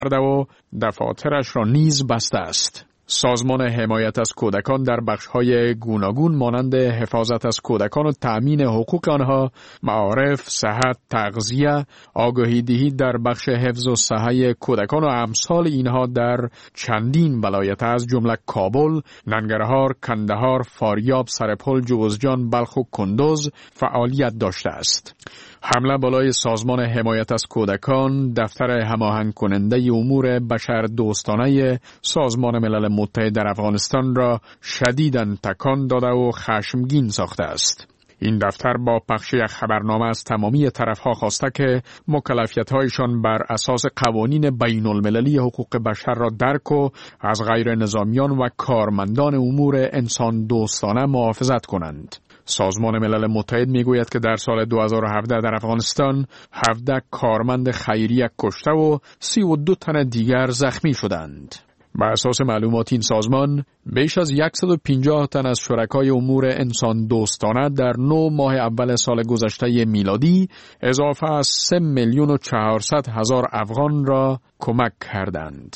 و دفاترش را نیز بسته است. سازمان حمایت از کودکان در بخش‌های گوناگون مانند حفاظت از کودکان و تأمین حقوق آنها، معارف، صحت، تغذیه، آگاهی دهی در بخش حفظ و صحه کودکان و امثال اینها در چندین ولایت از جمله کابل، ننگرهار، کندهار، فاریاب، سرپل، جوزجان، بلخ و کندوز فعالیت داشته است. حمله بالای سازمان حمایت از کودکان، دفتر هماهنگ کننده امور بشر دوستانه سازمان ملل متحد در افغانستان را شدیداً تکان داده و خشمگین ساخته است. این دفتر با پخش یک خبرنامه از تمامی طرفها خواسته که مکلفیت‌هایشان بر اساس قوانین بین المللی حقوق بشر را درک و از غیر نظامیان و کارمندان امور انسان دوستانه محافظت کنند. سازمان ملل متحد میگوید که در سال 2017 در افغانستان 17 کارمند خیریه کشته و 32 تن دیگر زخمی شدند. بر اساس معلومات این سازمان، بیش از 150 تن از شرکای امور انسان دوستانه در 9 ماه اول سال گذشته میلادی اضافه از 3,400,000 افغان را کمک کردند.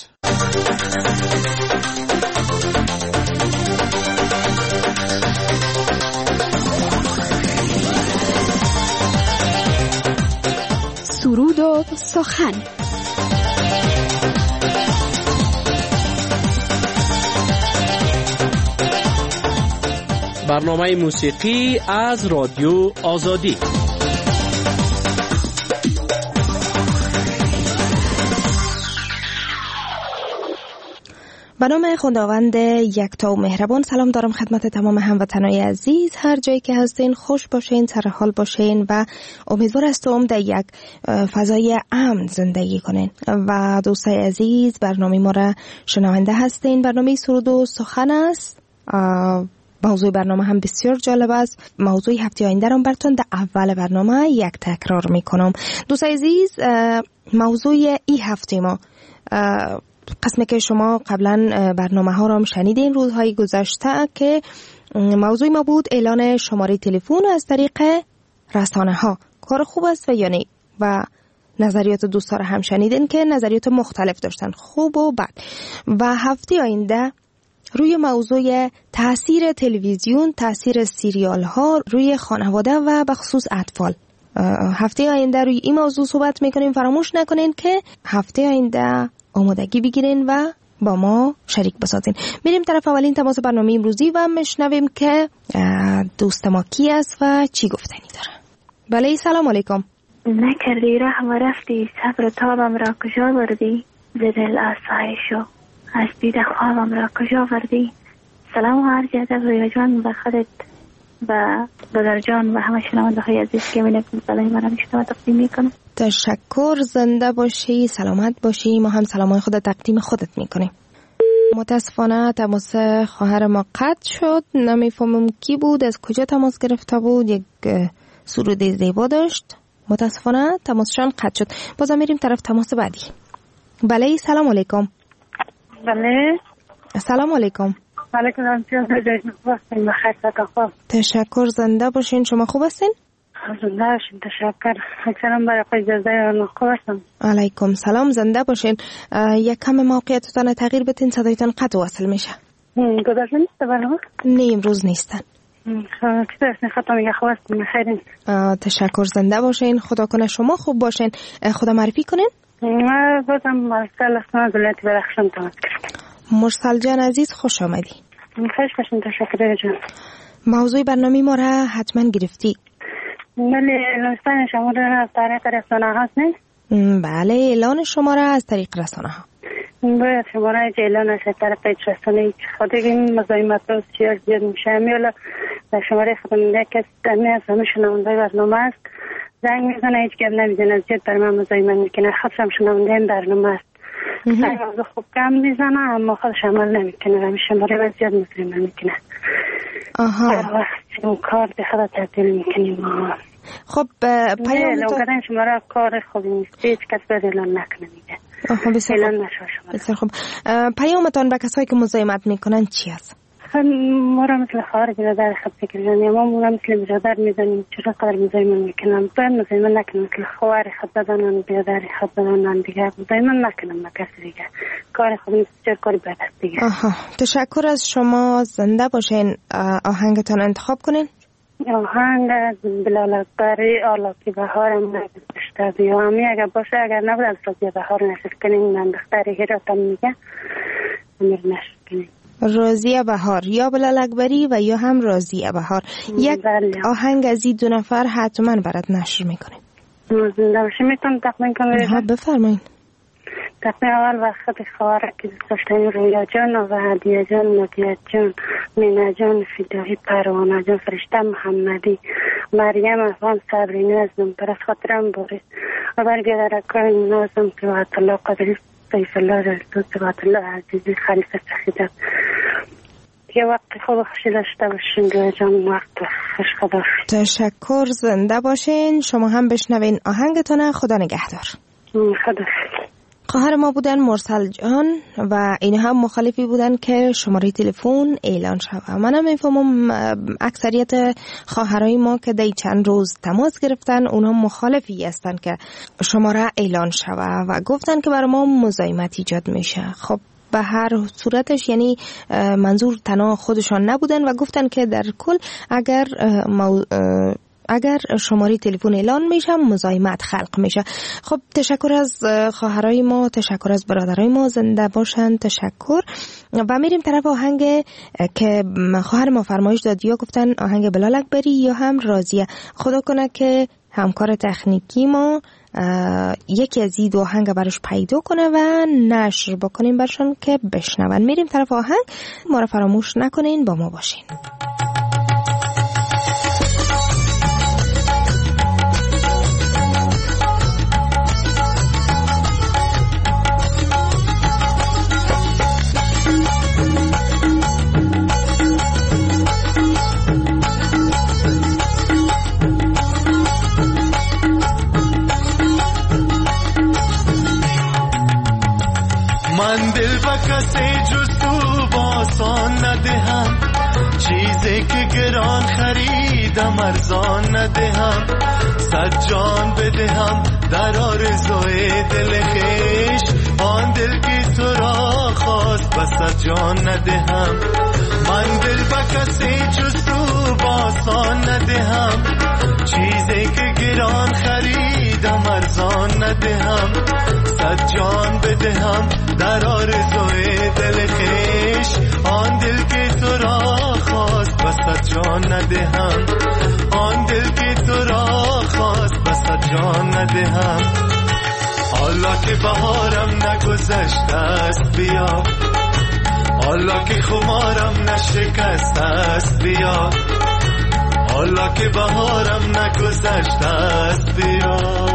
سرود و سخن. برنامه موسیقی از رادیو آزادی. به نام خداوند یکتا و مهربان. سلام دارم خدمت تمام هموطنان عزیز، هر جایی که هستین خوش باشین، سر حال باشین و امیدوار هستم در یک فضای امن زندگی کنین. و دوستای عزیز، برنامه ما را شنونده هستین. برنامه سرود و سخن است. موضوع برنامه هم بسیار جالب است. موضوع هفته آینده را براتون در اول برنامه یک تکرار میکنم. دوستای عزیز، موضوع این هفته ما قسمی که شما قبلا برنامه ها را هم شنیدین روزهای گذشته که موضوع ما بود اعلان شماره تلفن از طریق رسانه ها. کار خوب است و یا نه؟ و نظریات دوستا را هم شنیدین که نظریات مختلف داشتن، خوب و بد. و هفته آینده روی موضوع تاثیر تلویزیون، تاثیر سریال ها روی خانواده و بخصوص اطفال، هفته آینده روی این موضوع صحبت میکنیم. فراموش نکنین که هفته آینده آمادگی بگیرین و با ما شریک بسازین. میریم طرف اولین تماس برنامه امروزی و میشنویم که دوست ما کی است و چی گفتنی داره. بله، سلام علیکم. نکردی رحم و رفتی، صبر تابم را کجا بردی، ز دل آسایشو از دید خوابم را کجا بردی. سلام و عرض ادب روی جان و خودت و بدر جان و همه شنونده های عزیز که منکم سلام من را تقدیم میکنم. تشکر، زنده باشی، سلامت باشی. ما هم سلامای خود تقدیم خودت میکنیم. متاسفانه تماس خواهر ما قطع شد. نمیفهمم کی بود، از کجا تماس گرفته بود. یک سرود زیبا داشت. متاسفانه تماسشان قطع شد. بازم میریم طرف تماس بعدی. بله، سلام علیکم. بله، سلام علیکم. علیکم السلام. تشکر، زنده باشین. شما خوب هستین؟ زنده باشین، تشکر. سلام برای اجازه و خوب هستم. علیکم سلام، زنده باشین. یک کم موقعیتتان تغییر بدین، صدایتان قطع وصل میشه. گذاشته نیست برنامه؟ نه، امروز نیستن. چطور هستین؟ خدا میگه خوب هستین، بخیرین. تشکر، زنده باشین. خدا کنه شما خوب باشین. خدا معرفی کنین. ما بازم مرسل هستم از ولایت بدخشان تماس گرفتم. مرسل جان عزیز، خوش آمدی. خوش باشین، تشکر جان. موضوع برنامه ما را حتما گرفتی. بله، اعلان شما را از طریق رسانه ها هست نه؟ بله، اعلان شما را از طریق رسانه ها. باید شما را اعلان از طریق رسانه خاطر این مزاحمت ها زیاد میشه. میالا در شماره خدمنده که از همه شنونده برنامه است زنگ میزنه، هیچ گپ نمیزنه، زیاد بر من مزاحمت میکنه. خودش هم شنونده این برنامه است. موضوع خوب کم میزنه اما خودش عمل نمیکنه، همیشه شماره را زیاد مزاحمت میکنه. هر وقت اون کار به خدا تبدیل میکنیم ما. خب پیامتان شماره کار خوبی نیست، هیچ کس باید اعلان نکنه میگه. اعلان نشه شما. بسیار خوب. پیامتان به کسایی که مزاحمت میکنن چی است؟ ما را مثل خواهر برادر خود بگیرن یا ما را مثل برادر میدانیم چرا قدر مزایمن میکنم باید مزایمن نکنم مثل خواهر خود بدانن برادر خود بدانن دیگه مزایمن نکنم با کسی دیگه کار خود بسیار کاری بد است دیگه. تشکر از شما. زنده باشین. آهنگتان انتخاب کنین. آهنگ بلال اکبری آلاکی بهارم نگذشته بیا همی اگر باشه اگر نبود از رازی بهار نشر کنین من دختری هراتم میگه امیر نشر کنین رازی بهار یا بلال اکبری و یا هم رازی بهار. یک آهنگ از این دو نفر حتما برات نشر میکنیم. زنده باشه میتونم تقدیم کنم. بفرمایید. تقدیم اول وقت خواهر که داشتن رویا جان و هدیه جان مدیت جان مینا جان فدایی پروانه جان فرشته محمدی مریم افغان صبری نازم پر از خاطرم بارید و برگردر اکرم نازم سبحت الله قدری سیف الله رسول سبحت الله عزیزی خلیفه سخیدت یه وقت خوب خوشی داشته باشین رویا جان وقت خوش خدا. تشکر. زنده باشین. شما هم بشنوین آهنگتونه. خدا نگهدار. خدا. خواهر ما بودن مرسل جان و این هم مخالفی بودن که شماره تلفن اعلان شود. منم میفهمم اکثریت خواهرای ما که دی چند روز تماس گرفتن اونها مخالفی هستن که شماره اعلان شود و گفتن که برای ما مزاحمت ایجاد میشه. خب به هر صورتش یعنی منظور تنها خودشان نبودن و گفتن که در کل اگر شماره تلفن اعلان میشه مزاحمت خلق میشه. خب تشکر از خواهرای ما، تشکر از برادرای ما. زنده باشن. تشکر. و میریم طرف آهنگ که خواهر ما فرمایش داد یا گفتن آهنگ بلال اکبری یا هم رازیه. خدا کنه که همکار تکنیکی ما یکی از این دو آهنگ براش پیدا کنه و نشر بکنیم برشان که بشنون. میریم طرف آهنگ. ما را فراموش نکنین، با ما باشین. من دل با کسی جز تو باسان ندهم، چیزی که گران خریدم ارزان ندهم، صد جان بدهم در آرزوی دل خویش، آن دل که تو را خواست و صد جان ندهم. من دل با کسی جز تو باسان ندهم، چیزی که گران خریدم ارزان ندهم، صد جان بدهم در آرزوی دل خویش، آن دل که تو را خواست و صد جان ندهم، آن دل که تو را خواست و صد جان ندهم. حالا که بهارم نگذشته است بیا، حالا که خمارم نشکسته است بیا، حالا که بهارم نگذشته است بیا.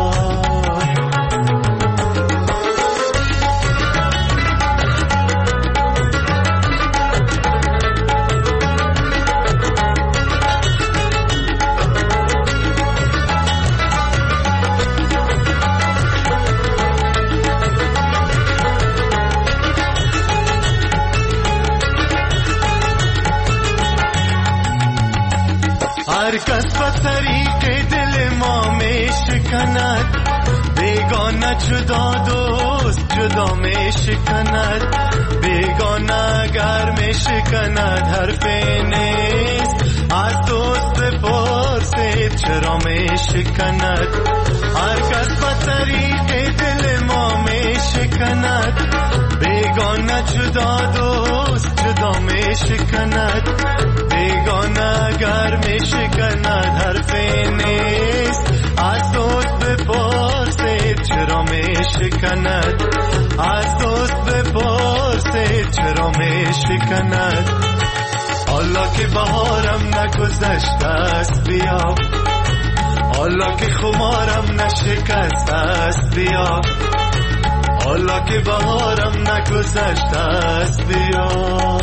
هر کس به طریق دل ما می شکند، بیگانه جدا دوست جدا می شکند، بیگانه اگر می شکند حرفی نیست، از دوست بپرسید چرا می شکند. هر کس به طریق دل ما می شکند، بیگانه جدا دوست جدا می شکند، بیگانه اگر می شکند حرفی نیست، از دوست بپرسید چرا می شکند، از دوست بپرسید چرا می شکند. حالا که بهارم نگذشته است بیا، حالا که خمارم نشکسته است بیا، حالا که بهارم نگذشته است بیا.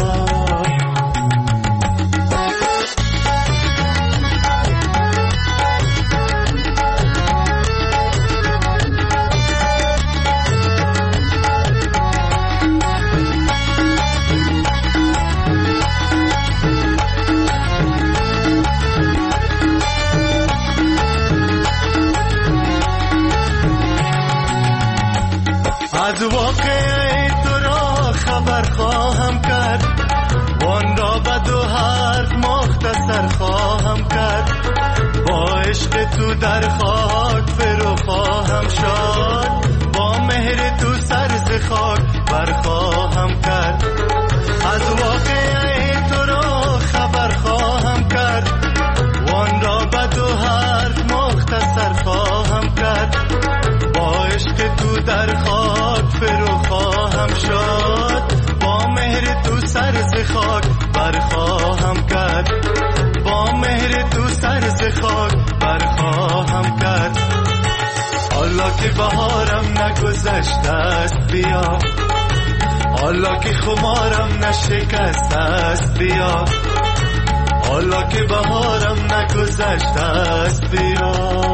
خبر خواهم کرد، وان را به دو حرف مختصر خواهم کرد. با عشق تو در خاک فرو خواهم شد، با مهر تو سر ز خاک بر خواهم کرد. از واقعه تو را خبر خواهم کرد، وان را به دو حرف مختصر خواهم کرد. با عشق تو در خاک فرو خواهم شد، با مهر تو سر ز خاک بر خواهم کرد. با مهر تو سر ز خاک بر خواهم کرد. حالا که بهارم نگذشته است بیا، حالا که خمارم نشکسته است بیا، حالا که بهارم نگذشته است بیا.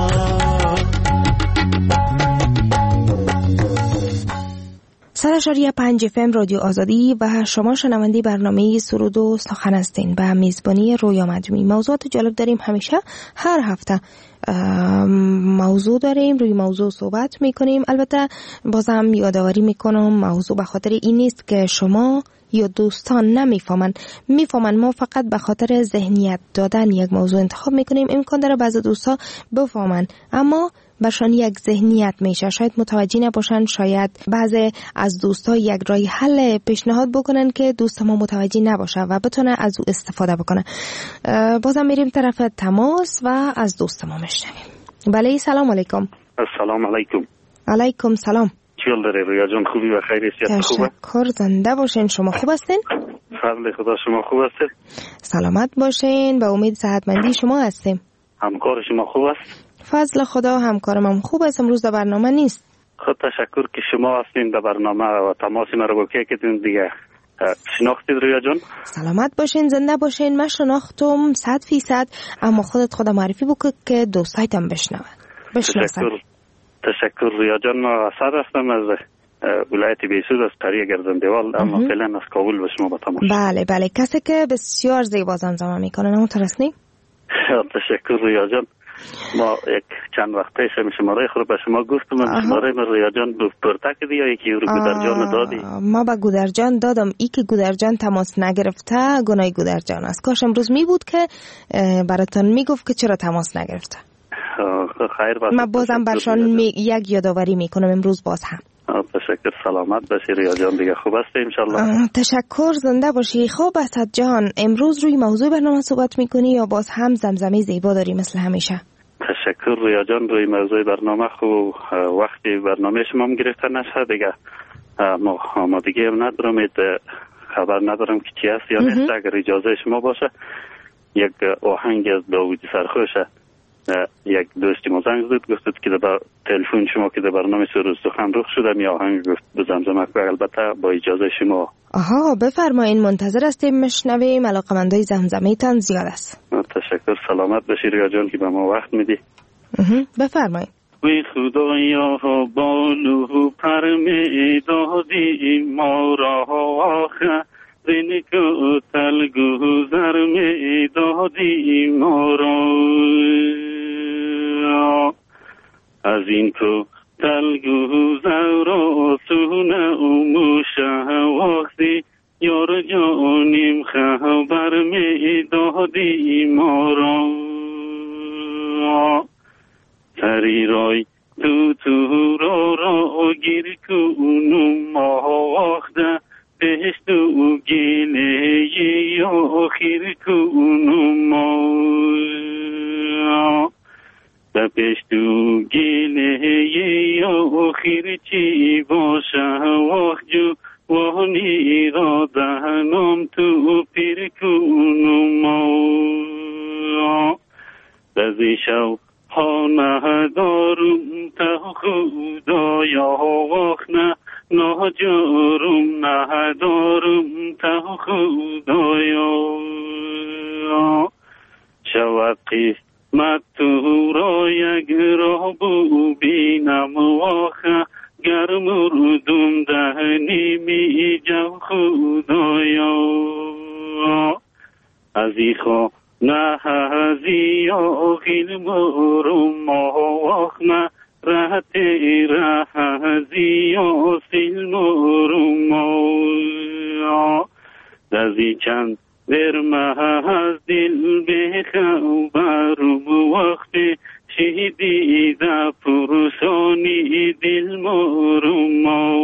100.5 FM رادیو آزادی و شما شنونده برنامه سرود و سخن هستین به میزبانی رویا مجموعی. موضوعات جالب داریم، همیشه هر هفته موضوع داریم، روی موضوع صحبت میکنیم. البته بازم یادآوری میکنم موضوع به خاطر این نیست که شما یا دوستان میفهمن ما فقط به خاطر ذهنیت دادن یک موضوع انتخاب میکنیم. امکان داره بعضی دوستا بفهمن اما برشان یک ذهنیت میشه، شاید متوجه نباشن، شاید بعضی از دوستا یک راه حل پیشنهاد بکنن که دوست ما متوجه نباشه و بتونه از او استفاده بکنه. بازم میریم طرف تماس و از دوست ما میشنویم. بله، سلام علیکم. السلام علیکم. علیکم سلام. چیل داری رویا جان؟ خوبی و خیلی سیاد خوبه؟ تشکر، زنده باشین. شما خوب هستین؟ فضل خدا، شما خوب هستید؟ سلامت باشین، به امید صحتمندی شما هستیم. همکار شما خوب است؟ فضل خدا، همکارم هم خوب است. امروز در برنامه نیست. خود تشکر که شما هستین در برنامه و تماس ما رو با که دیگه شناختید رویا جان؟ سلامت باشین، زنده باشین. من شناختم 100%، اما خودت خود معرفی بکن که دوستایتم بشناسن. تشکر رویا جان. ما اثر هستم از ولایت بیسود از قریه گردندوال، اما فعلا از کابل به شما با تماس. بله، کسی که بسیار زیبا زمزمه میکنه، همونطور است نی؟ تشکر رویا جان. ما یک چند وقت پیش شماره خود به شما گفتم، شماره من رویا جان پرتک دی یا یکی رو گودرجان دادی؟ ما به گودرجان دادم. ای که گودرجان تماس نگرفته گناه گودرجان است. کاش امروز می بود که براتون میگفت که چرا تماس نگرفته. خیر باشه. من بازم برشان یک یادآوری میکنم امروز باز هم. تشکر، سلامت باشی رویا جان، دیگه خوب هستی انشالله؟ تشکر، زنده باشی. خب اسد جان، امروز روی موضوع برنامه صحبت میکنی یا باز هم زمزمه زیبا داری مثل همیشه؟ تشکر رویا جان. روی موضوع برنامه خوب وقتی برنامه شما هم گرفته نشه دیگه، ما دیگه هم ندارم، خبر ندارم که چی هست یا نیست. اگر اجازه شما باشه یک آهنگ از داوودی سرخوشه، یک دوستی ما زنگ زد گفتید که در تلفن شما که در برنامه سرود سخن رخ شده، می آهنگ گفت بزمزمه که البته با اجازه شما. بفرمایین، منتظر هستیم مشنویم. علاقمندای زمزمه تان زیاد است. تشکر، سلامت باشی رویا جان که به ما وقت میدی. بفرمایین. وی خدایا بالو پر می دادی ما را آخه، زینکو تلگو زر می دادی ما را، از این کو تلگو زر را سونه موشه وقتی یار جانیم خبر می دادی ما را. سری رای تو را گیر کنم ماخته، بهشت و گله آخر کنم بهشت و گله آخر چی باشه وقت جو وانی را دهنم تو پیر کنم دزی شو خانه دارم تا خدایا وقت نه ناجارم ندارم تا خدایا، شود قسمت تو را یک را ببینم واخه، گر مردم دهنی می جو خدایا، از ای خانه هزی آخیل مرم واخنه، رهت رهزی آسیل مرم ازی چند ورمه از دل بخبر وقتی شهیدی در پرسانی دل ما.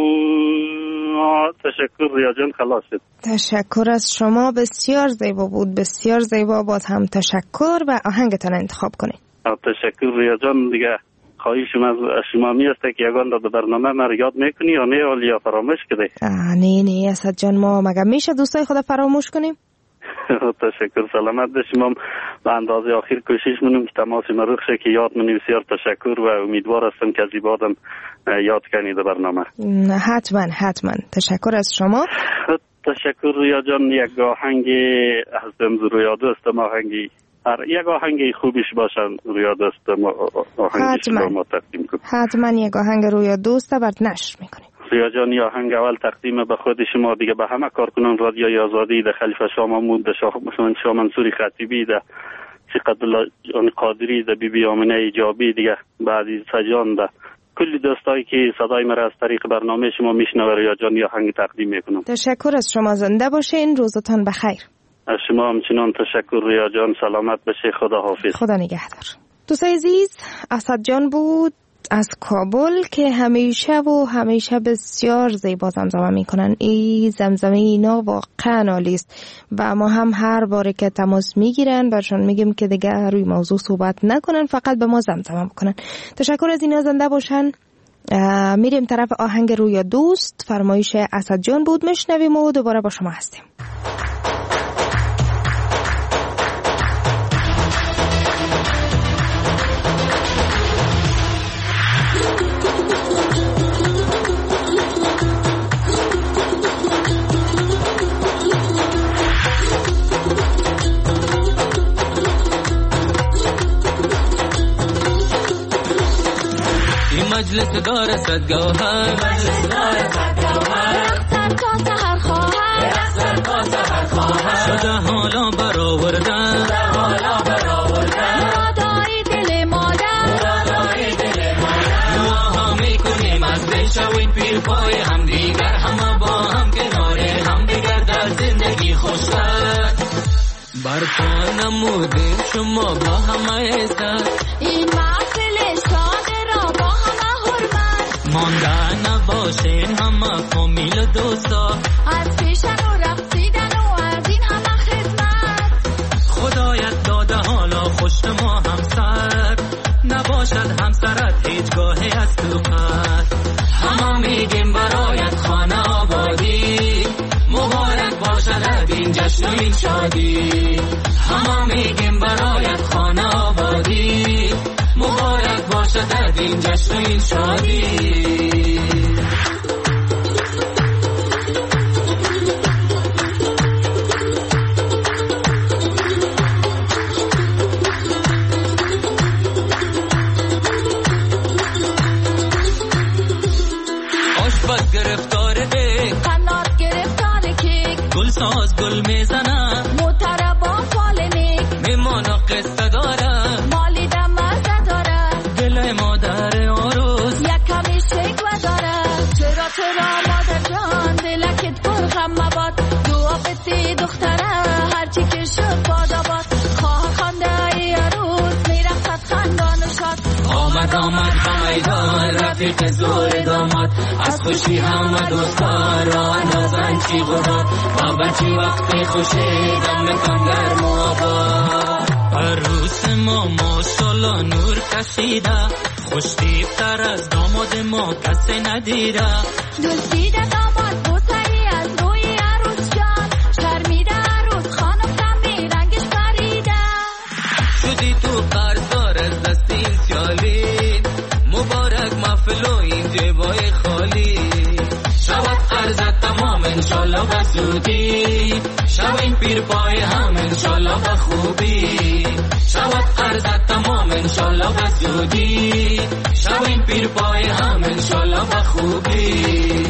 تشکر ریا جان، خلاص شد. تشکر از شما، بسیار زیبا بود، بسیار زیبا. باز هم تشکر و آهنگتان انتخاب کنید. تشکر ریا جان. دیگه خواهشم از شما می است که یگان در برنامه ما یاد میکنی یا نه یا فراموش کردی؟ نه اسد جان، ما مگه میشه دوستای خدا فراموش کنیم؟ تشکر، سلامت باشیم. به اندازه آخر کوشش منم که تماس مروخ شه که یاد منیم. بسیار تشکر و امیدوار هستم که از این بعدم یاد کنید برنامه. حتما تشکر از شما. تشکر ریا جان. یک آهنگ هستم رویا دوستم، آهنگی یک آهنگ خوبیش باشن رویا دوستم، آهنگش ما تقدیم کنم. حتما یک آهنگ رویا دوست برد نشر میکنیم. ریا جان، یا آهنگ اول تقدیم به خود شما، دیگه به همه کارکنان رادیوی آزادی، ده خلیفه شاه محمود، ده شاه منصور خطیبی، ده قدرالله قادری، ده بیبی آمنه ایجابی، دیگه بعد سجان، ده کلی دوستایی که صدای مرا از طریق برنامه شما میشنوه، ریا جان یا آهنگ تقدیم میکنم. تشکر از شما، زنده باشین، روزتان بخیر. از شما همچنان تشکر ریا جان، سلامت بشه، خدا حافظ. خدا نگهدار. دوستای عزیز، اسد جان بود از کابل که همیشه بسیار زیبا زمزمه میکنن. این زمزمه اینا واقعا عالی است و ما هم هر باره که تماس میگیرن برشان میگیم که دیگه روی موضوع صحبت نکنن، فقط به ما زمزمه بکنن. تشکر از اینا، زنده باشن. میریم طرف آهنگ رویا دوست، فرمایش اسد جان بود، میشنویم و دوباره با شما هستیم. مجلس دار صد گوهر، رقصر تا سحر خواهر، شده حالا برآوردن، مرادای دل مادر، دعاها میکنیم از دل شوین پیر پای هم دیگر، همه با هم کناره هم دیگر در زندگی خوشبخت برپا نمودیم شما با همه عزت. این محفل ساده را با همه حرمت مانده نباشین همه فامیل و دوستا، از پیشن و رقصیدن و از این همه خدمت. خدایت داده حالا خوش ما همسر، نباشد همسرت هیچگاهی از تو خط. همه میگیم برایت خانه آبادی، مبارک باشد این جشن و این شادی. همه میگیم برایت خانه آبادی، مبارک باشد این جشن و این شادی. آشپز گرفتار دیگ، قنات گرفتار کیک، گل ساز گل میزنه، موتربا فال نیک، میمانا قصه داره، مالی دم مزه داره، گل مادر آروز یک کمی شکوه داره. چرا مادر جان دلکت پر غم مباد، دعا بسی دختره هرچی که شد باد آباد. خواه خانده ای عروس میرخصد خندان و شاد، آمد به میدان رفیق زور داماد، از خوشی همه دوستا را اندازن چی گذار، بابا چی وقتی خوشی دم کن گرم و آباد. عروس ما ماشالله نور کشیده، خوشتیبتر از داماد ما کسی ندیده. دزدیده داماد بوسری از روی عروس جان، شرمیده عروس خانم کمی رنگش پریده. شدی تو قرضدار از دست این سیالی، مبارک محفل و این جیبای خالی. شود قرضت تمام انشالله به زودی، شوین پیر پای هم انشالله به خوبی. شود قرضت تمام انشالله به زودی، شوین پیر پای هم انشالله به خوبی.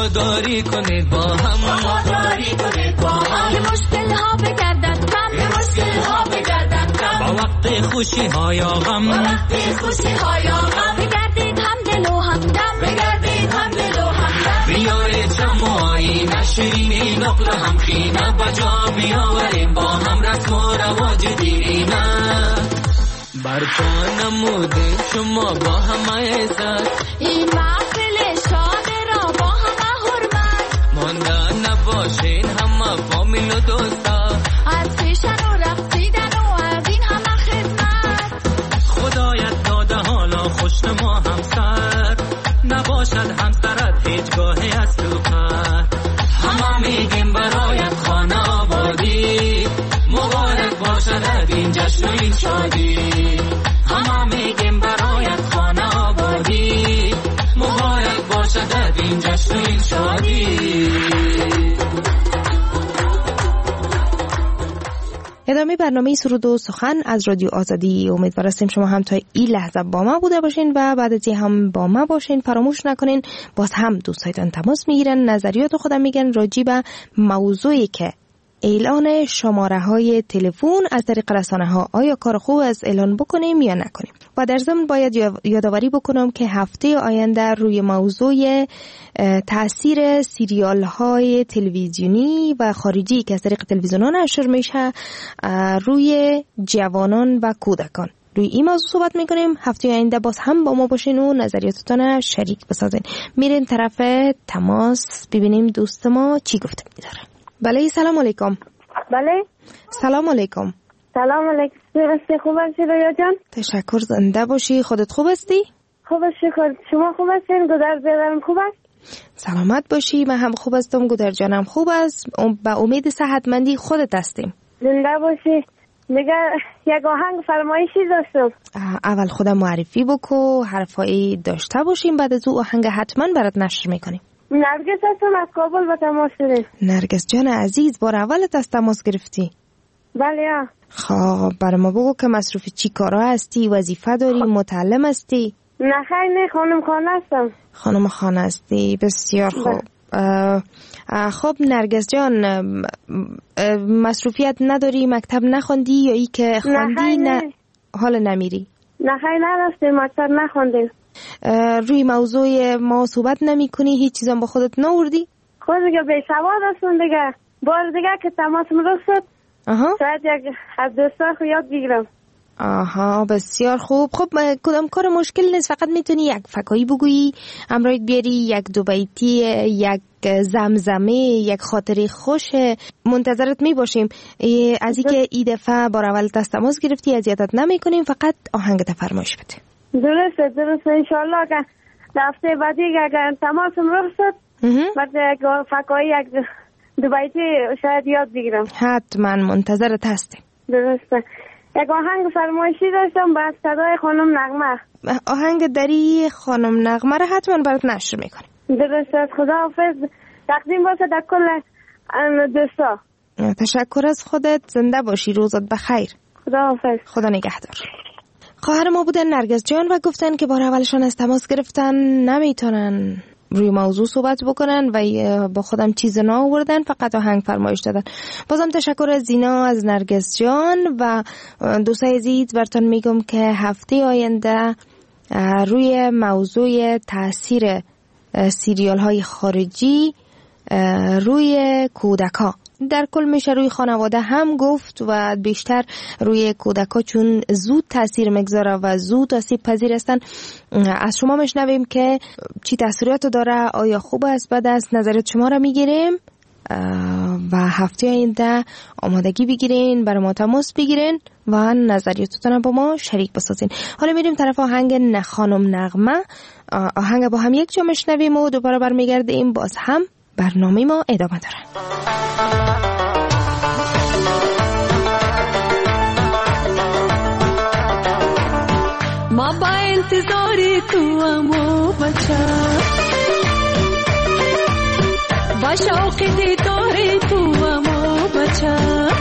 وفاداری کنید با هم، وفاداری کنید با هم، که مشکل ها بگردن کم، که مشکل ها بگردن کم، با وقت خوشی ها یا غم، با وقت خوشی ها یا غم، بگردید هم دل و هم دم، بگردید هم دل و هم دم، بیارید شمایی نشرینی نقل هم خینه بجا بیاوریم با هم رسم و رواج دیرینه، برپا نمودیم شما با هم عزت، این محفل شاد را با هم حرمت، مانده نباشین همه فامیل و دوستا، از پیشن و رقصیدن و از این همه خدمت، خدایت داده حالا خوش ما همسر، نباشد همسرت هیچگاهی از تو پر، همه میگیم برایت خانه آبادی، مبارک باشد این جشن و این شادی، همه میگیم برایت خانه آبادی، مبارک باشد این جشن و این شادی. ادامه برنامه سرود و سخن از رادیو آزادی. امیدوار هستیم شما هم تا این لحظه با ما بوده باشین و بعد از این هم با ما باشین. فراموش نکنین باز هم دوستایتان تماس میگیرن، نظریات خودم میگن راجع به موضوعی که اعلان شماره های تلفن از طریق رسانه ها، آیا کار خوب از اعلان بکنیم یا نکنیم. و در ضمن باید یادآوری بکنم که هفته آینده روی موضوع تاثیر سریال های تلویزیونی و خارجی که از طریق تلویزیون نشر میشه روی جوانان و کودکان، روی این موضوع صحبت میکنیم. هفته آینده باز هم با ما باشین و نظریاتتون شریک بسازین. میریم طرف تماس ببینیم دوست ما چی گفته می‌داره. بله سلام علیکم. بله سلام علیکم. سلام علیکم. خوب هستی رویا جان؟ تشکر، زنده باشی. خودت خوب هستی؟ خوب شکر. شما خوب هستین؟ گودر زیدرم خوب است؟ سلامت باشی. من هم خوب هستم، گودر جانم خوب است. با امید صحتمندی خودت هستیم. زنده باشی. میگه یک آهنگ فرمایشی داشتم. اول خودم معرفی بکو، حرفایی داشته باشیم، بعد از او آهنگ حتما برات نشر میکنیم. نرگس هستم از کابل با تماس شدیم. نرگس جان عزیز، بار اولت از تماس گرفتی؟ بله. خب برای ما بگو که مصروف چی کارا هستی، وظیفه داری، متعلم هستی؟ نه خیلی نه، خانم خانه هستم. خانم خانه هستی، بسیار خوب. خب نرگس جان، مصروفیت نداری، مکتب نخوندی یا ای که خوندی نه حال نمیری؟ نه خیلی نرفتیم، مکتب نخوندیم. روی موضوع ما صحبت نمی کنی؟ هیچ چیزم با خودت نوردی؟ خود دیگه بی سواد هستم دیگه. بار دیگه که تماسم رسید شاید یک از دوستا خو یاد بگیرم. آها بسیار خوب. خب کدام کار مشکل نیست، فقط میتونی یک فکایی بگویی، امرایت بیاری یک دو بیتی، یک زمزمه، یک خاطری خوش. منتظرت می باشیم. از اینکه این دفعه بار اول تماس گرفتی اذیتت نمی کنیم، فقط آهنگت فرمایش بده. درسته انشالله که هفته بعدی اگر تماسم رسید بعد یک فکایی یک دو بیتی شاید یاد بگیرم. حتما منتظرت هستیم. درسته. یک آهنگ فرمایشی داشتم با صدای خانم نغمه. آهنگ دری خانم نغمه را حتما برات نشر میکنیم. درسته. خداحافظ. تقدیم باشه در کل دوستا. تشکر از خودت، زنده باشی، روزت بخیر. خداحافظ. خدا نگهدار. خواهر ما بودن نرگس جان و گفتن که بار اولشان از تماس گرفتن نمیتونن روی موضوع صحبت بکنن و با خودم چیز نآوردن، فقط آهنگ فرمایش دادن. بازم تشکر از زینا، از نرگس جان و دوستای عزیز. براتون میگم که هفته آینده روی موضوع تاثیر سریال های خارجی روی کودکا در کل میشه روی خانواده هم گفت و بیشتر روی کودکا چون زود تاثیر میگذاره و زود آسیب پذیر هستن. از شما میشنویم که چی تاثیرات داره، آیا خوب است، بد است، نظرت شما را میگیریم و هفته آینده آمادگی بگیرین، برای ما تماس بگیرین و نظریاتتون با ما شریک بسازین. حالا میریم طرف آهنگ خانم نغمه. آهنگ با هم یک جا میشنویم و دوباره برمیگردیم، باز هم برنامه ما ادامه داره. ما با انتظاری تو امو بچه، با شوق دیداری تو امو بچه،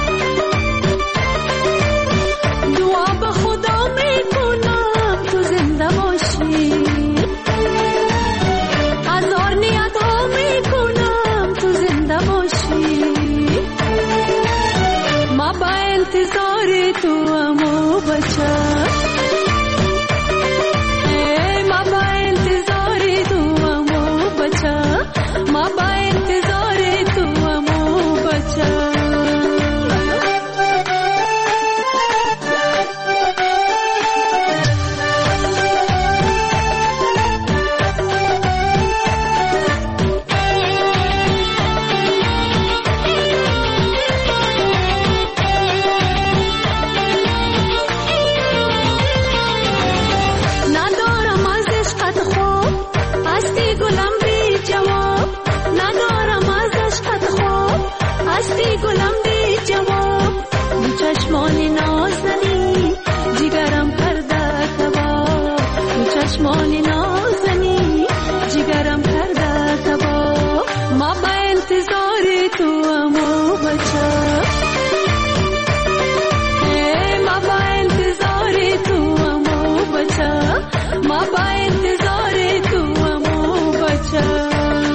دعا به خدا میکنم تو زنده باشی، هزار نیت ها میکنم چشمان نازنی جگرم کرده تبا ما با انتظار تو امو بچه ما با انتظار تو امو بچه ما با انتظار تو امو بچه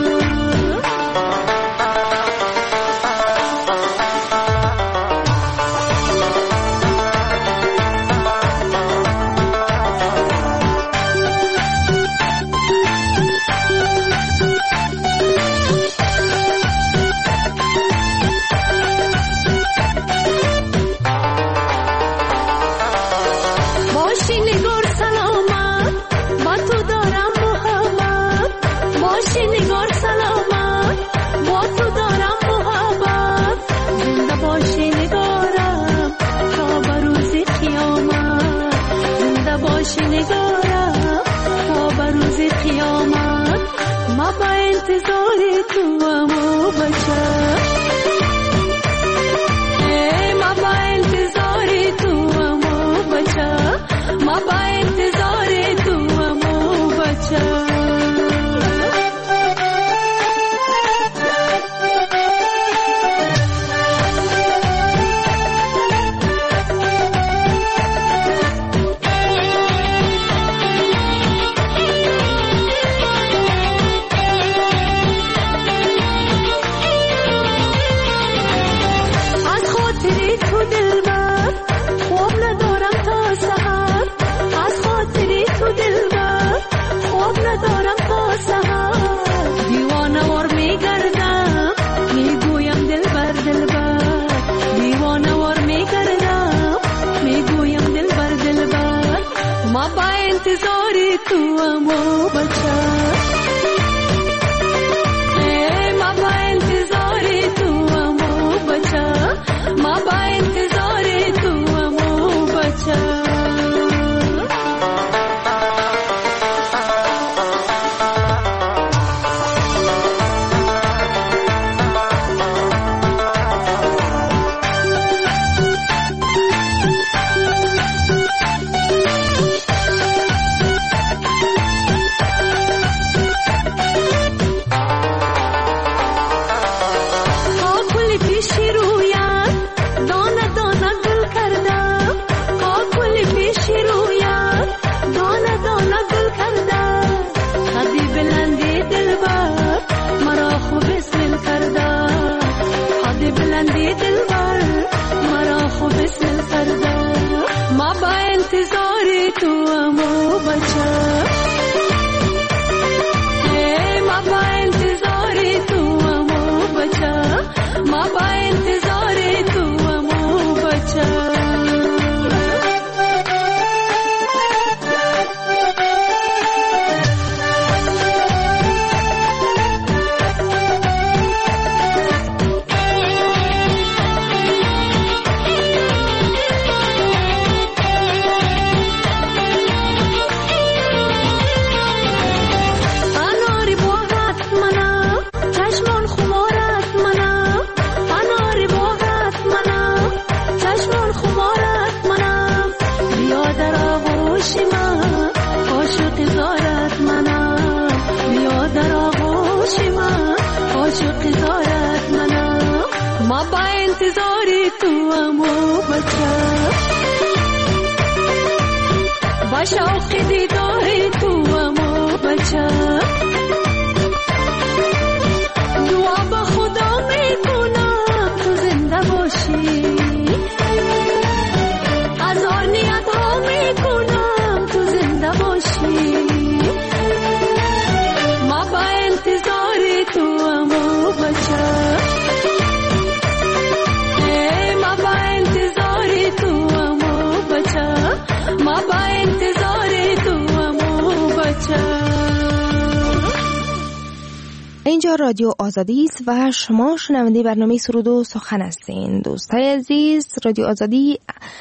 اینجا رادیو آزادی است و شما شنونده برنامه سرود و سخن هستین. دوستای عزیز، رادیو آزادی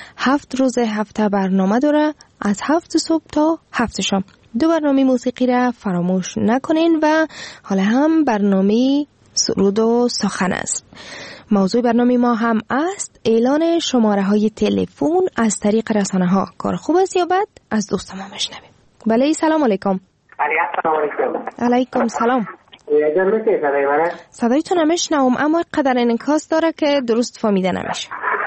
7 روز هفته برنامه داره، از 7 صبح تا 7 شام. 2 برنامه موسیقی را فراموش نکنین و حالا هم برنامه سرود و سخن است. موضوع برنامه ما هم است اعلان شماره های تلفن از طریق رسانه ها. کار خوب است یا بد؟ از دوست ما بشنویم. بله سلام علیکم. سلام علیکم. علیکم سلام. یادم میشه صدای منه؟ صدایتون نمیشنوم اما قدر انعکاس داره که درست فهمیده نمیشه.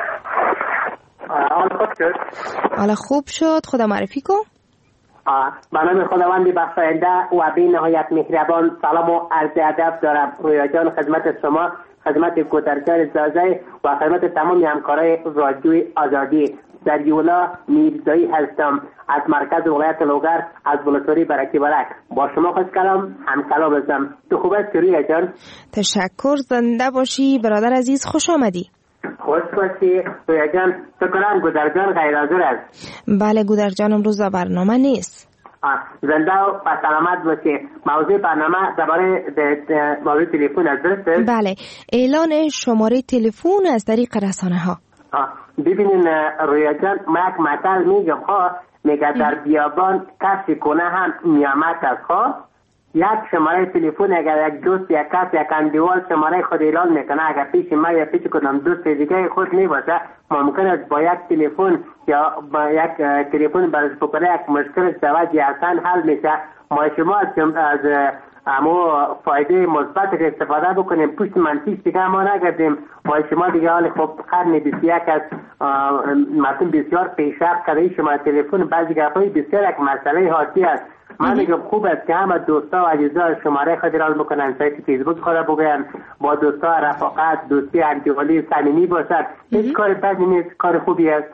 حال خوب شد؟ حالا خوب شد. خدا معرفی کن. به نام خداوند بخشاینده و بی نهایت مهربان سلام و عرض ادب دارم. رویا جان خدمت شما، خدمت گودرجان زازای و خدمت تمام همکارای رادیوی آزادی. در یولا میرزایی هستم از مرکز ولایت لوگر از ولسوالی برکی برک. با شما خوش کلام هم کلام هستم. تو خوب است رویا جان؟ تشکر. زنده باشی برادر عزیز. خوش آمدی. خوش باشی رویا جان. فکرم گودرجان غیر حاضر است. بله گودرجان امروز در برنامه نیست. زنده و سلامت باشی. موضوع برنامه درباره موضوع تلفن است درسته؟ بله، اعلان شماره تلفن از طریق رسانه ها. ببینین رویا جان، ما یک مثل میگم میگه در بیابان کسی کنه هم نیامت است. یک شماره تلفن اگر یک دوست یک کس یک اندیوال شماره خود اعلان میکنه، اگر پیش ما یا پیش کدام دوست دیگه خود نیباشه، ممکن است با یک تلفن یا با یک تلفن برش بکنه یک مشکل توجه اصلا حل میشه. ما شما از اما فایده مثبت استفاده بکنیم، پشت منفی دیگه ما نگردیم. ما شما دیگه حال خب قرن 21 از مردم بسیار پیشرفت کرده. شما تلفن بعضی گپای بسیار یک مسئله حادی است. من میگم خوب است که همه دوستا و عزیزا شماره خود را بکنن، سایت فیسبوک خود بگوین، با دوستا رفاقت دوستی انتیوالی صمیمی باشد. هیچ کار بدی نیست، کار خوبی است.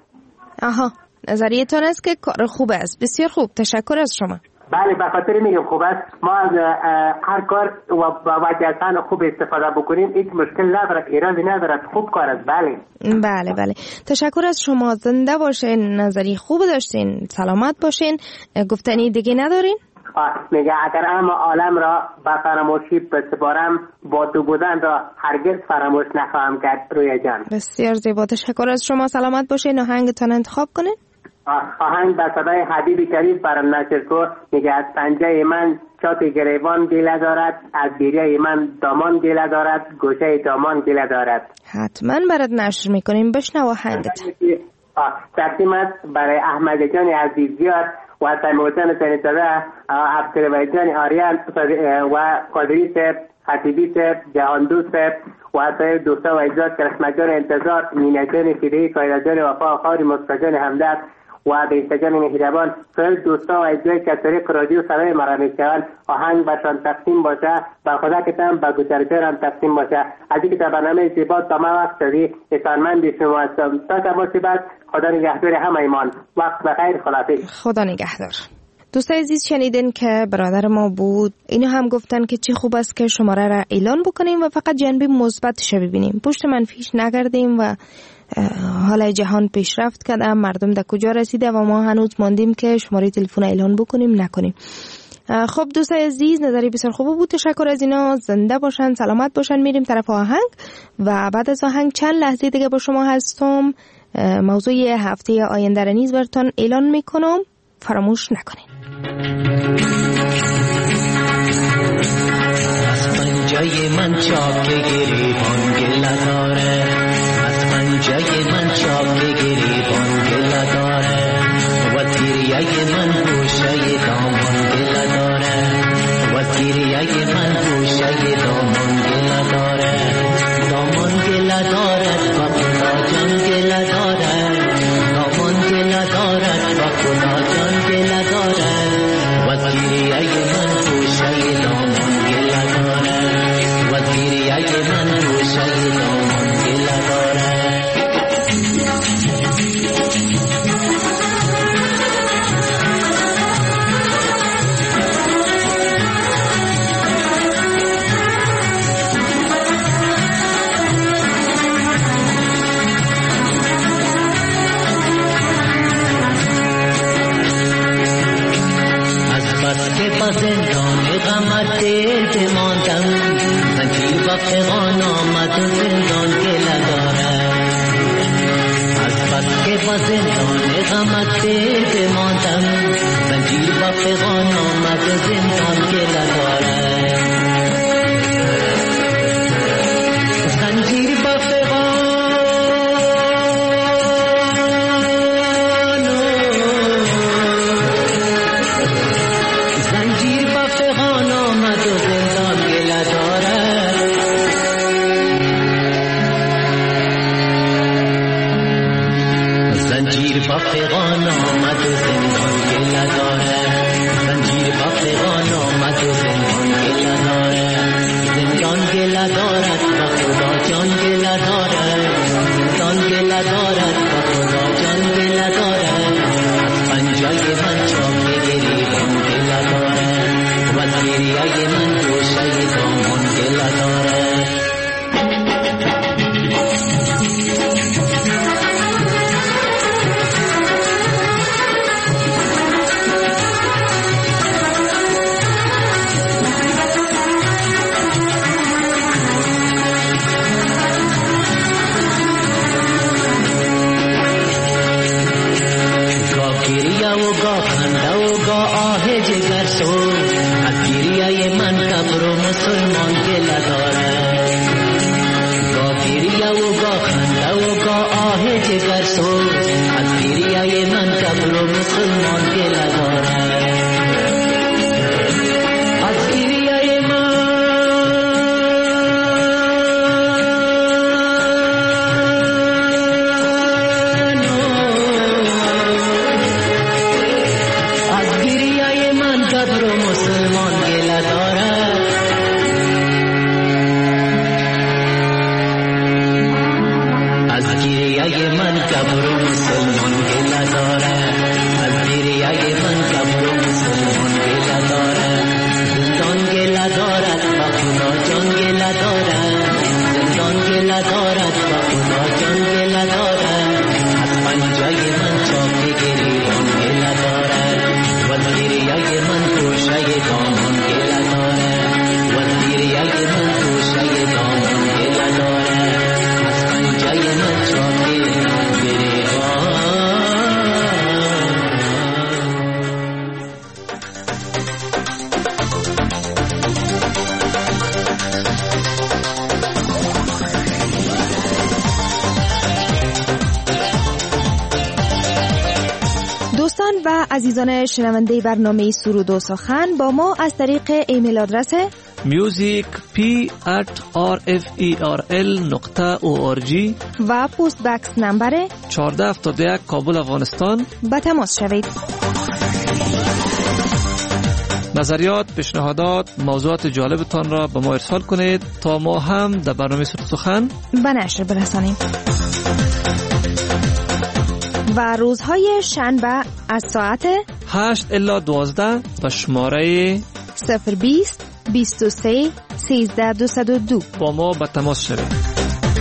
نظریتون است که کار خوب است. بسیار خوب، تشکر از شما. بله به خاطر میگم خوب است. ما از هر کار و وجهتاً خوب استفاده بکنیم، هیچ مشکل ندارد، ایرادی ندارد، خوب کار است. بله تشکر از شما. زنده باشین. نظری خوب داشتین. سلامت باشین. گفتنی دیگه ندارین؟ میگه اگر اما عالم را به فراموشی بسپارم، با تو بودن را هرگز فراموش نخواهم کرد. رویا جان بسیار زیبا. تشکر از شما. سلامت باشین. آهنگتان انتخاب کنین. آهنگ به صدای حبیب کریم برام نشر کو. میگه از پنجه من چاک گریبان گله دارد، از گریه من دامان گله دارد، گوشه دامان گله دارد. حتما برات نشر میکنیم. بشنو آهنگت. تقدیم است برای احمد جان عزیزیار و سمیع سنیتاده، عبدالوحید جان آریان و قادری صاحب، خطیبی صاحب، جهاندوست صاحب و سایر دوستا و اجزاد، کرشمت جان انتظار، مینا جان فیدهی، کایرا جان وفا، خاری مصطفی جان همدرد و بیسته جان مهربان، سایر دوستا و اجزای که طریق رادیو صدای مرا میشنوند، آهنگ برشان تقسیم باشه. به خدا که تم به گوشرجان هم تقسیم باشه. از اینکه در برنامه زیبا تا ما وقت دادی، احسانمند شما هستم. تا تماسی بعد خدا نگهدار همه ایمان. وقت بخیر. خداحافظ. خدا نگهدار. دوستای عزیز شنیدین که برادر ما بود. اینو هم گفتن که چی خوب است که شماره را اعلان بکنیم و فقط جنبه مثبتش ببینیم، پشت منفیش نگردیم و حال جهان پیشرفت کرده، مردم در کجا رسیده و ما هنوز ماندیم که شماره تلفن اعلان بکنیم نکنیم. خب دوستای عزیز، نظری بسیار خوب بود. تشکر از اینا. زنده باشن، سلامت باشن. میریم طرف آهنگ و بعد از آهنگ چند لحظه دیگه با شما هستم. موضوع هفته آینده را نیز براتون اعلان میکنم، فراموش نکنین. از پنجه من چاک گریبان گله داره، از پنجه من چاک گریبان گله داره، و تیریه من گوشه دامان گله داره، و تیریه من گوشه دامان گله داره، دامان گله داره و خدا جان گله داره، دامان گله داره و خدا جان گله داره، و تیریه من گوشه دامان گله داره، و تیریه من گوشه دامان گله داره. زندان غمت دل ماندم، زنجیر و فغان آمد و زندان گله داره، از بس که با زندان غمت دل ماندم، زنجیر و فغان آمد و زندان گله داره، زنجیر و فغان گریه من گوشه دامن گله داره عزیزان شنونده برنامه سرود و سخن با ما از طریق ایمیل آدرس musicp@rferl.org و پست بکس نمبر 1471 کابل افغانستان با تماس شوید. نظریات، پیشنهادات، موضوعات جالبتان را به ما ارسال کنید تا ما هم در برنامه سرود و سخن به نشر برسانیم. و روزهای شنبه از ساعت 8 الی 12 به شماره 020 23 13 202 با ما به تماس شوید.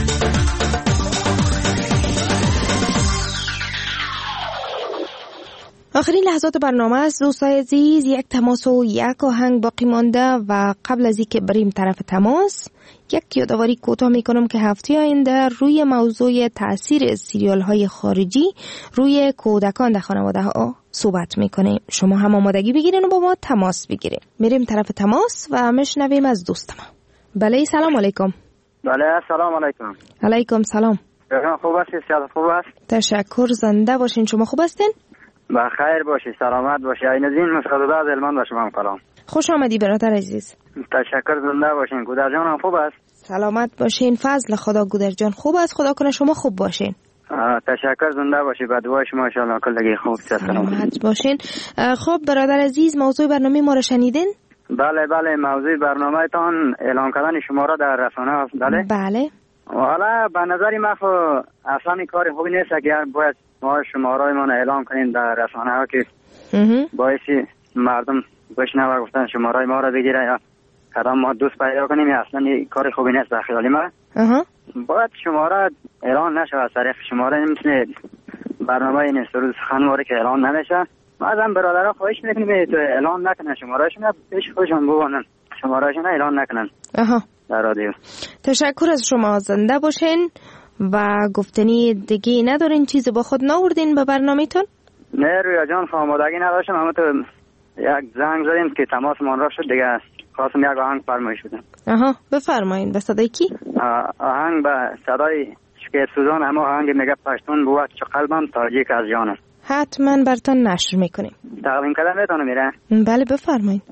آخرین لحظات برنامه است دوستای عزیز. یک تماس و یک آهنگ باقی مانده و قبل از اینکه بریم طرف تماس یک یادآوری کوتاه میکنم که هفته آینده روی موضوع تاثیر سریال های خارجی روی کودکان در خانواده ها صحبت میکنیم. شما هم آمادگی بگیرین و با ما تماس بگیرین. میریم طرف تماس و میشنویم از دوستم. بله سلام علیکم. بله سلام علیکم. علیکم سلام. خوب هستی؟ صحت خوب است؟ تشکر. زنده باشین. شما خوب هستین؟ بخیر باشی، سلامت باشی. این‌ازین مسعود از علمان با شما کلام. خوش آمدی برادر عزیز. تشکر. زنده باشین. گودر جان هم خوب است؟ سلامت باشین. فضل خدا گودر جان خوب است. خدا کنه شما خوب باشین. تشکر. زنده باشی. با دعای شما ان شاء الله کلگی خوب سلامت باشین. خب برادر عزیز موضوع برنامه ما را شنیدین؟ بله بله، موضوع برنامه تان اعلان کردن شما را در رسانه است. بله بله. حالا به نظر من اصلا کار خوبی نیست اگر باید ما شمارای ما اعلام کنیم در رسانه ها که باعثی مردم بشنوه گفتن شمارای ما را بگیره یا کدام ما دوست پیدا کنیم. اصلا کار خوبی نیست به خیال من. باید شماره اعلان نشه از طریق شماره مثل برنامه این سرود سخن که اعلان نمیشه. ما ازم برادرها خواهش میکنیم تو اعلان نکنن شمارهشون، پیش خودشون ببونن شمارهشون اعلان نکنن در رادیو. تشکر از شما. زنده باشین. و گفتنی دیگه ندارین؟ چیزی با خود ناوردین به برنامه‌تون؟ نه رویا جان، آمادگی نداشتم. اما تو یک زنگ زدیم که تماس من را شد دیگه. خواستم یک آهنگ فرمایش بدم. بفرمایین. به صدای کی؟ آهنگ به صدای شکیب سوزان. اما آهنگ میگه پشتون بود چه قلبم تاجیک از جانم. حتما براتون نشر میکنیم. تقدیم کردن میتونه میره؟ بله بفرمایین.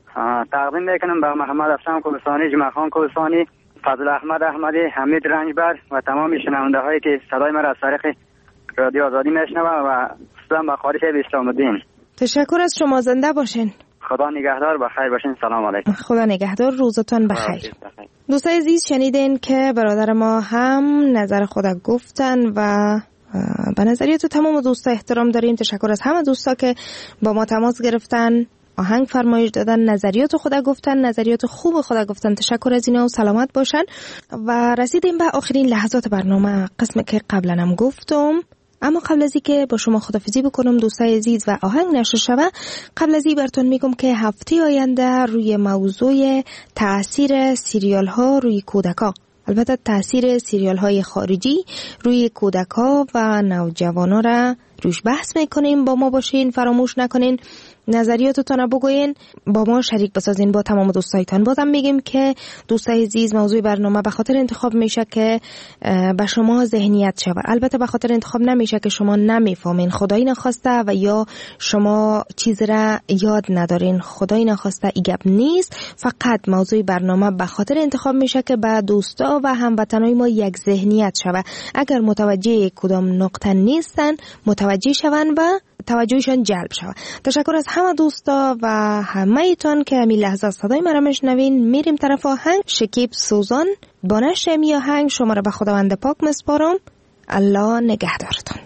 تقدیم میکنم به محمد افسان کوهستانی، جمعه خان کوهستانی، فضل احمد احمدی، حمید رنجبر و تمام شنونده هایی که صدای ما را از طریق رادیو آزادی میشنوند و خصوصا به خارج اسلام الدین. تشکر از شما. زنده باشین. خدا نگهدار. بخیر باشین. سلام علیکم. خدا نگهدار. روزتون بخیر. دوستای عزیز شنیدین که برادر ما هم نظر خود گفتن و به نظریات تمام دوستا احترام داریم. تشکر از همه دوستا که با ما تماس گرفتن آهنگ فرمایش دادن، نظریات خود گفتن، نظریات خوب خود گفتن. تشکر از اینا و سلامت باشن. و رسیدیم به آخرین لحظات برنامه، قسمی که قبلا هم گفتم. اما قبل از اینکه با شما خداحافظی بکنم دوستای عزیز و آهنگ نشر شوه، قبل از این براتون میگم که هفته آینده روی موضوع تاثیر سریال ها روی کودکا، البته تاثیر سریال های خارجی روی کودکا و نوجوانان را روش بحث میکنیم. با ما باشین، فراموش نکنین نظریاتتون بگوین، با ما شریک بسازین با تمام دوستایتان. بازم میگیم که دوستای عزیز موضوع برنامه به خاطر انتخاب میشه که به شما ذهنیت شوه، البته به خاطر انتخاب نمیشه که شما نمیفهمین، خدایی نخواسته، و یا شما چیز را یاد ندارین، خدایی نخواسته، این گپ نیست. فقط موضوع برنامه به خاطر انتخاب میشه که به دوستا و هموطنای ما یک ذهنیت شوه. اگر متوجه کدام نقطه نیستن متوجه شون و توجهشان جلب شود. تشکر از همه دوستا و همه ایتان که همین لحظه صدای مرا میشنوین. میریم طرف آهنگ. شکیب سوزان با نشر می آهنگ شما را به خداوند پاک مسپارم. الله نگهدارتان.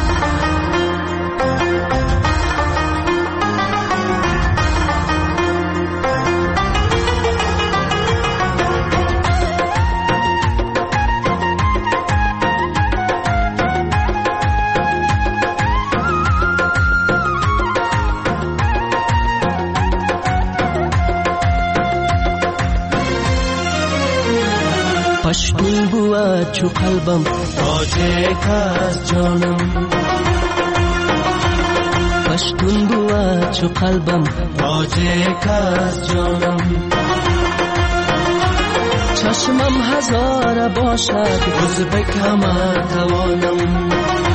پشتون بود چو قلبم تاجک از جانم، پشتون بود چو قلبم تاجک از جانم. چشمم هزار باشد ازبک همه توانم،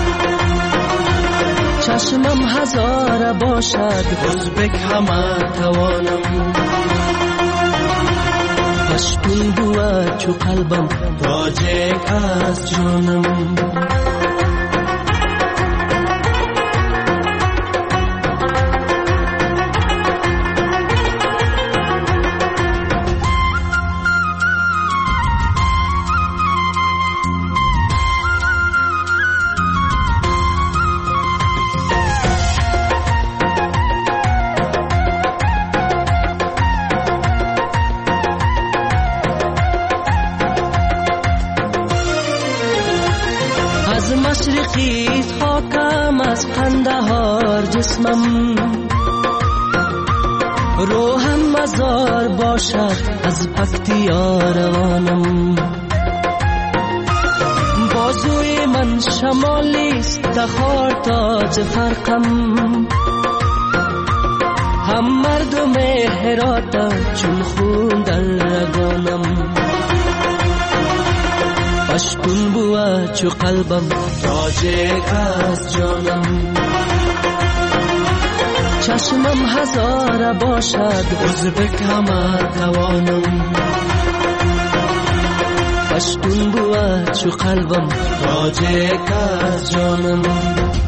چشمم هزار باشد ازبک همه توانم. پشتون بود چو قلبم تاجک از جانم. مشرقیت خاکم از قندهار جسمم، روحم مزار باشد از پکتیا روانم. بازوی من شمالیست تخار تاج فرقم، هم مردم هراتا چون خون در رگانم. پشتون بود چو قلبم تاجک از جانم، چشمم هزار باشد ازبک همه توانم. پشتون بود چو قلبم تاجک از جانم.